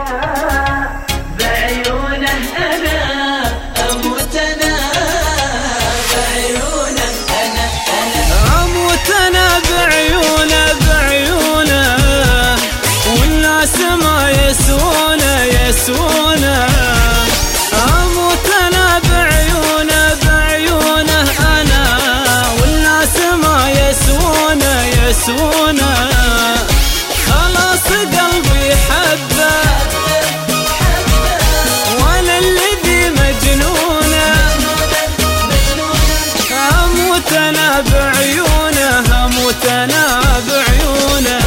بعيونه أنا أموت أنا بعيونه أنا أموت أنا بعيونه والناس ما يسوونه أموت أنا بعيونه أنا والناس ما يسوونه خلاص قلبي حبه وانا الذي مجنونه أموت أنا بعيونه أموت أنا بعيونه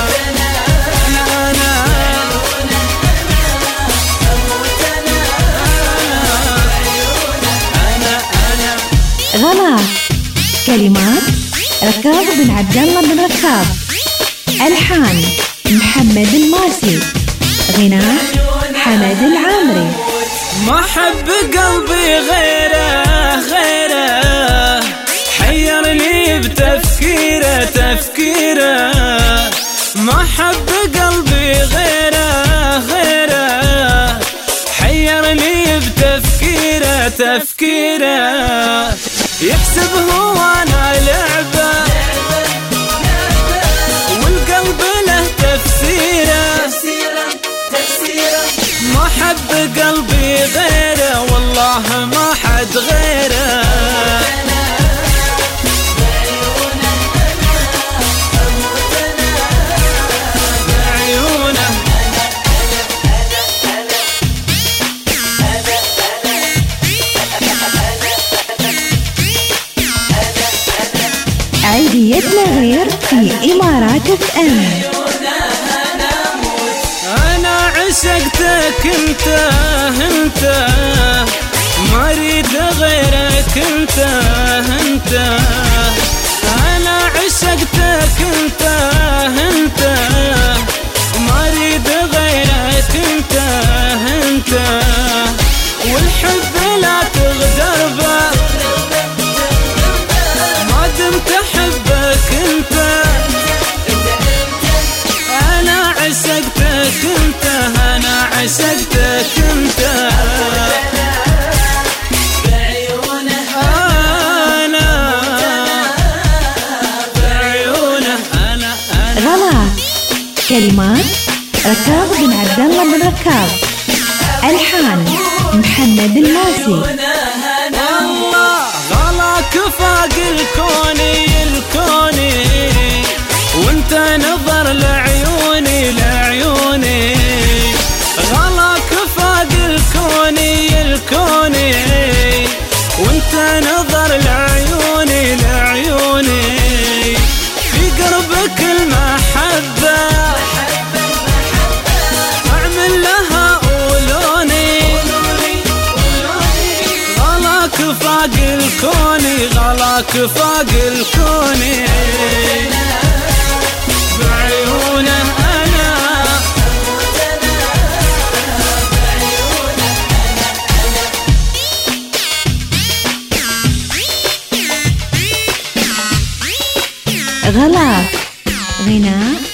غلا. كلمات ركاب بن عبد الله بن ركاب. ألحان محمد الماسي. غناء حمد العامري. ما حب قلبي غيره حيرني بتفكيره ما حب قلبي غيره حيرني بتفكيره يحسب هو أنا لعبة والقلب له تفسيره ما حب قلبي غيره والله ما حد غيره عيديتنا غير في إمارات FM. أنا عشقتك انت ما أريد غيرك انت أنا عشقتك انت ما أريد غيرك انت والحب لا تغدر به ما دمت أحبك انت أنا عشقتك انت بعيونه أنا غلا. كلمات ركاب بن عبد الله بن ركاب. ألحان محمد الماسي. الله غلاك فاق الكوني وانت نظر لعيوني غلاك فاق الكوني وانت نظر لعيوني في قربك المحبة اعمل لها قولوني غلاك فاق الكوني بعيونه أنا غلا. غناء